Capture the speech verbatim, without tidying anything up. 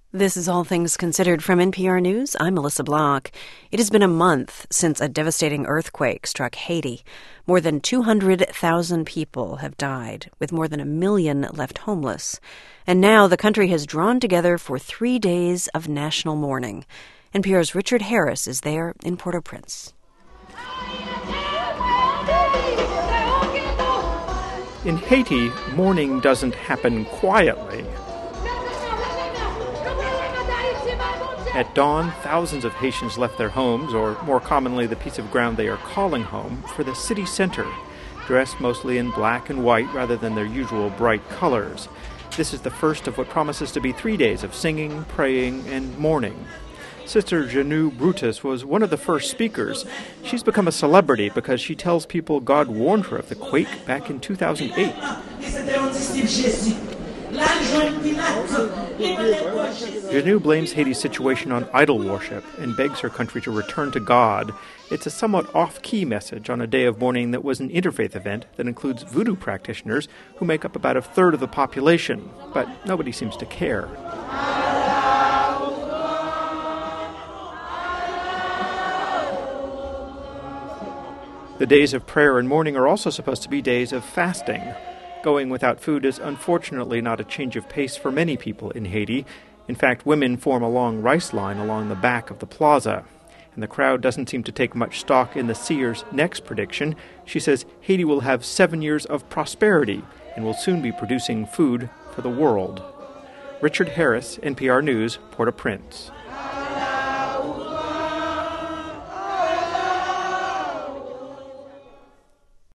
This is All Things Considered from N P R News. I'm Melissa Block. It has been a month since a devastating earthquake struck Haiti. More than two hundred thousand people have died, with more than a million left homeless. And now the country has drawn together for three days of national mourning. N P R's Richard Harris is there in Port-au-Prince. In Haiti, mourning doesn't happen quietly. At dawn, thousands of Haitians left their homes, or more commonly the piece of ground they are calling home, for the city center, dressed mostly in black and white rather than their usual bright colors. This is the first of what promises to be three days of singing, praying, and mourning. Sister Janou Brutus was one of the first speakers. She's become a celebrity because she tells people God warned her of the quake back in two thousand eight. Janou blames Haiti's situation on idol worship and begs her country to return to God. It's a somewhat off-key message on a day of mourning that was an interfaith event that includes voodoo practitioners who make up about a third of the population, but nobody seems to care. The days of prayer and mourning are also supposed to be days of fasting. Going without food is unfortunately not a change of pace for many people in Haiti. In fact, women form a long rice line along the back of the plaza. And the crowd doesn't seem to take much stock in the seer's next prediction. She says Haiti will have seven years of prosperity and will soon be producing food for the world. Richard Harris, N P R News, Port-au-Prince.